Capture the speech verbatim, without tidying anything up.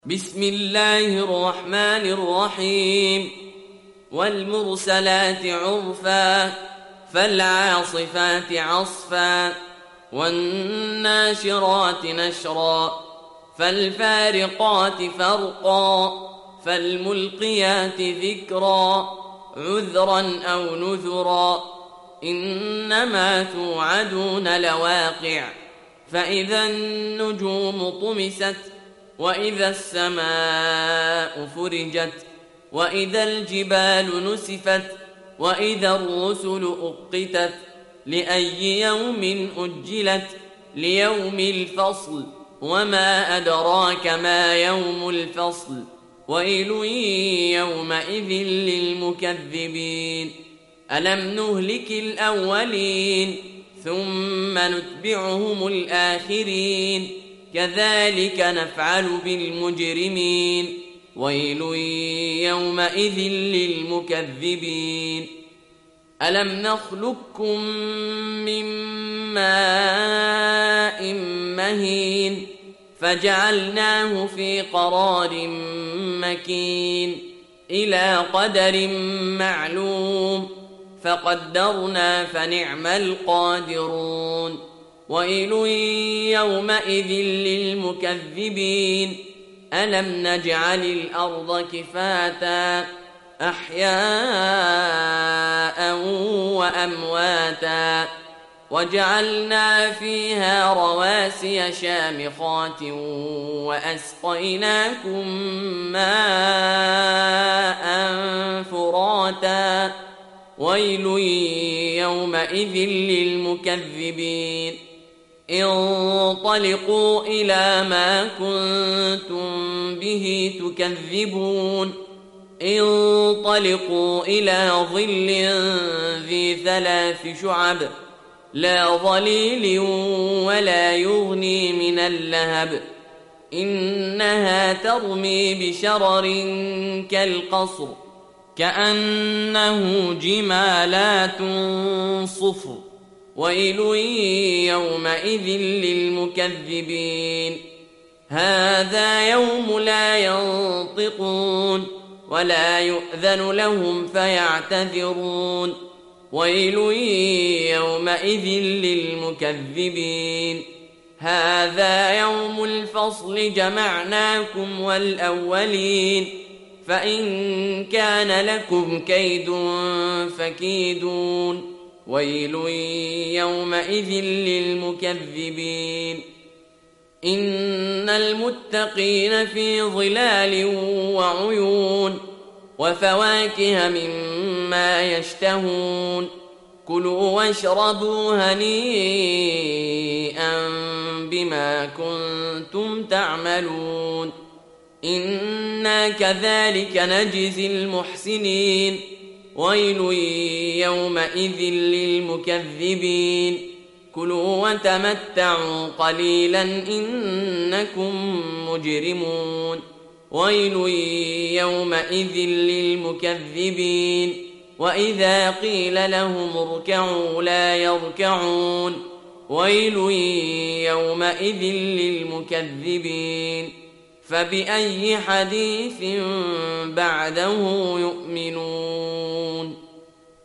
بسم الله الرحمن الرحيم والمرسلات عرفا فالعاصفات عصفا والناشرات نشرا فالفارقات فرقا فالملقيات ذكرا عذرا أو نذرا إنما توعدون لواقع فإذا النجوم طمست وإذا السماء فرجت وإذا الجبال نسفت وإذا الرسل أقتت لأي يوم أجلت ليوم الفصل وما أدراك ما يوم الفصل ويل يومئذ للمكذبين ألم نهلك الأولين ثم نتبعهم الآخرين كذلك نفعل بالمجرمين ويل يومئذ للمكذبين ألم نخلقكم من ماء مهين فجعلناه في قرار مكين إلى قدر معلوم فقدرنا فنعم القادرون ويل يومئذ للمكذبين ألم نجعل الأرض كفاتا أحياء وأمواتا وجعلنا فيها رواسي شامخات وأسقيناكم ماء فراتا ويل يومئذ للمكذبين انطلقوا إلى ما كنتم به تكذبون انطلقوا إلى ظل ذي ثلاث شعب لا ظليل ولا يغني من اللهب إنها ترمي بشرر كالقصر كأنه جمالات صفر ويل يومئذ للمكذبين هذا يوم لا ينطقون ولا يؤذن لهم فيعتذرون ويل يومئذ للمكذبين هذا يوم الفصل جمعناكم والأولين فإن كان لكم كيد فكيدون ويل يومئذ للمكذبين إن المتقين في ظلال وعيون وفواكه مما يشتهون كلوا واشربوا هنيئا بما كنتم تعملون إنا كذلك نجزي المحسنين ويل يومئذ للمكذبين كلوا وتمتعوا قليلا إنكم مجرمون ويل يومئذ للمكذبين وإذا قيل لهم اركعوا لا يركعون ويل يومئذ للمكذبين فبأي حديث بعده يؤمنون